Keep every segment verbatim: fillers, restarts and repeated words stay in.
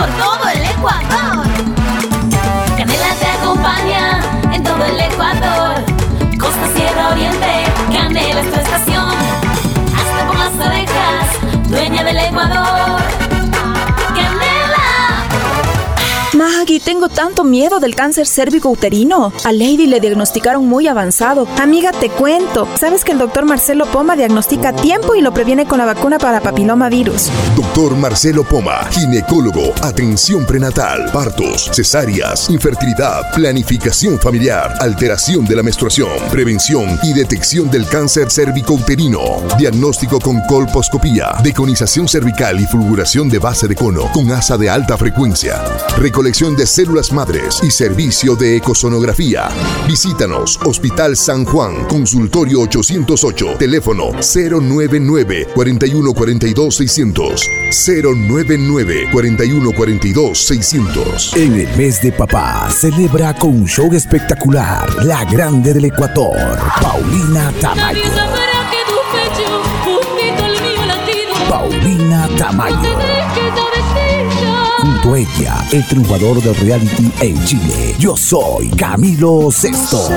por todo el Ecuador. Canela te acompaña en todo el Ecuador. Costa, Sierra, Oriente, Canela es tu estación. Hasta por las orejas, dueña del Ecuador. Maggie, tengo tanto miedo del cáncer cérvico-uterino. A Lady le diagnosticaron muy avanzado. Amiga, te cuento. ¿Sabes que el doctor Marcelo Poma diagnostica a tiempo y lo previene con la vacuna para papilomavirus? Doctor Marcelo Poma, ginecólogo, atención prenatal, partos, cesáreas, infertilidad, planificación familiar, alteración de la menstruación, prevención y detección del cáncer cérvico-uterino. Diagnóstico con colposcopía, deconización cervical y fulguración de base de cono con asa de alta frecuencia. Recolección de células madres y servicio de ecosonografía. Visítanos, Hospital San Juan, consultorio ochocientos ocho, teléfono cero nueve nueve, cuatro uno cuatro dos, seis cero cero, cero nueve nueve, cuatro uno cuatro dos, seis cero cero. En el mes de papá, celebra con un show espectacular, la grande del Ecuador, Paulina Tamayo. Paulina Tamayo. Junto a ella, el triunfador del reality en Chile, Yo Soy Camilo Sesto.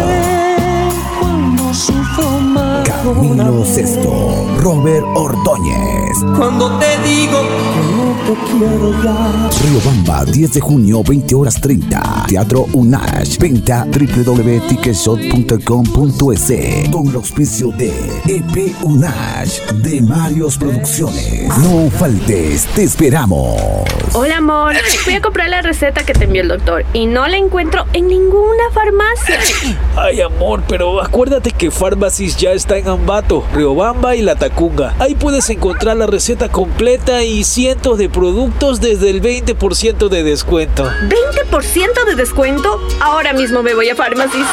Camilo Sesto, Robert Ordóñez. Cuando te digo que no te quiero ya. Riobamba, diez de junio, veinte horas treinta. Teatro Unash. Venta doble u doble u doble u punto ticketshop punto com punto es. Con el auspicio de E P Unash de Marios Producciones. No faltes, te esperamos. Hola, amor. Fui a comprar la receta que te envió el doctor y no la encuentro en ninguna farmacia. Ay, amor, pero acuérdate que Pharmacies ya está en Ambato, Riobamba y La Tacunga. Ahí puedes encontrar la receta completa y cientos de productos desde el veinte por ciento de descuento. ¿veinte por ciento de descuento? Ahora mismo me voy a Pharmacies.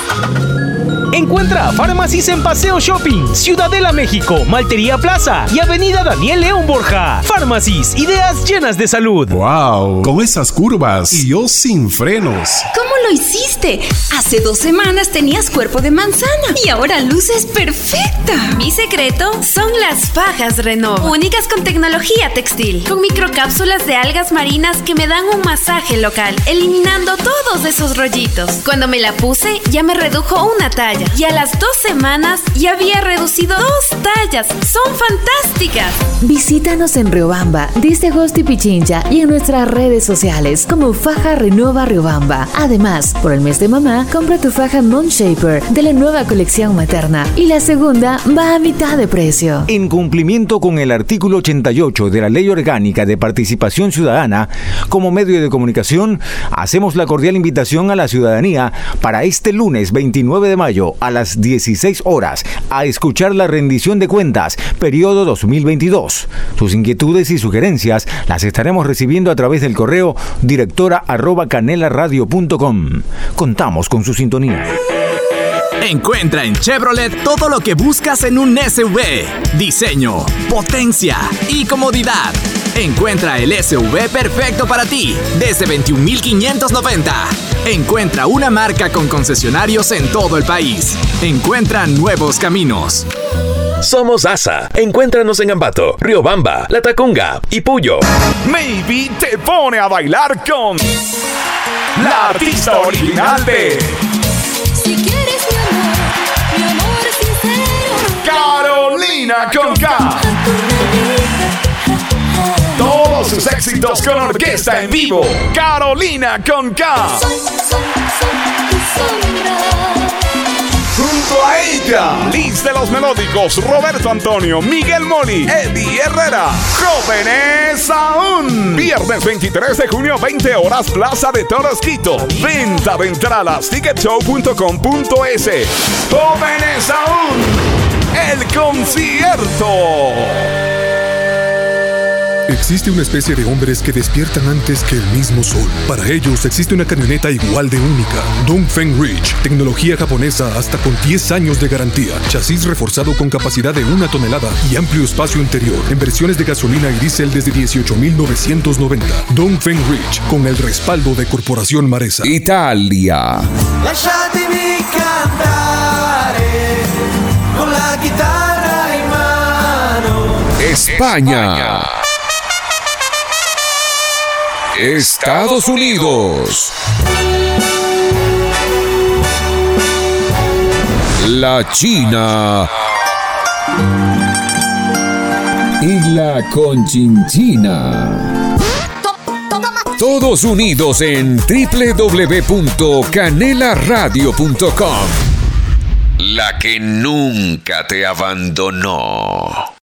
Encuentra Pharmacies en Paseo Shopping, Ciudadela, México, Maltería Plaza y Avenida Daniel León Borja. Pharmacies, ideas llenas de salud. ¡Wow! Con esas curvas y yo sin frenos. ¿Cómo lo hiciste? Hace dos semanas tenías cuerpo de manzana y ahora luces perfecta. Mi secreto son las fajas Renova, únicas con tecnología textil, con microcápsulas de algas marinas que me dan un masaje local, eliminando todos esos rollitos. Cuando me la puse, ya me redujo una talla. Y a las dos semanas ya había reducido dos tallas. ¡Son fantásticas! Visítanos en Riobamba, desde Agosto y Pichincha y en nuestras redes sociales como Faja Renova Riobamba. Además, por el mes de mamá, compra tu faja Moon Shaper de la nueva colección materna y la segunda va a mitad de precio. En cumplimiento con el artículo ochenta y ocho de la Ley Orgánica de Participación Ciudadana, como medio de comunicación, hacemos la cordial invitación a la ciudadanía para este lunes veintinueve de mayo a las dieciséis horas a escuchar la rendición de cuentas, periodo dos mil veintidós. Sus inquietudes y sugerencias las estaremos recibiendo a través del correo directora arroba canelaradio punto com. Contamos con su sintonía. Encuentra en Chevrolet todo lo que buscas en un S U V. Diseño, potencia y comodidad. Encuentra el S U V perfecto para ti desde veintiún mil quinientos noventa. Encuentra una marca con concesionarios en todo el país. Encuentra nuevos caminos. Somos ASA. Encuéntranos en Ambato, Riobamba, La Tacunga y Puyo. Maybe te pone a bailar con la artista original de Si quieres mi amor, mi amor sincero, Carolina con K. Todos sus éxitos con orquesta en vivo. Carolina con K. Soy, soy, soy tu sombra. Junto a ella, Liz de los Melódicos, Roberto Antonio, Miguel Moli, Eddie Herrera, Jóvenes Aún. Viernes veintitrés de junio, veinte horas, Plaza de Toros, Quito. Venta de entradas, ticketshow punto com punto es. Jóvenes Aún, el concierto. Existe una especie de hombres que despiertan antes que el mismo sol. Para ellos existe una camioneta igual de única. Dongfeng Ridge, tecnología japonesa hasta con diez años de garantía. Chasis reforzado con capacidad de una tonelada y amplio espacio interior. En versiones de gasolina y diésel desde dieciocho mil novecientos noventa. Dongfeng Ridge, con el respaldo de Corporación Maresa. Italia. Lasciatemi cantare con la chitarra in mano. España. Estados Unidos. La China y la Conchinchina. Todos unidos en doble u doble u doble u punto canela radio punto com. La que nunca te abandonó.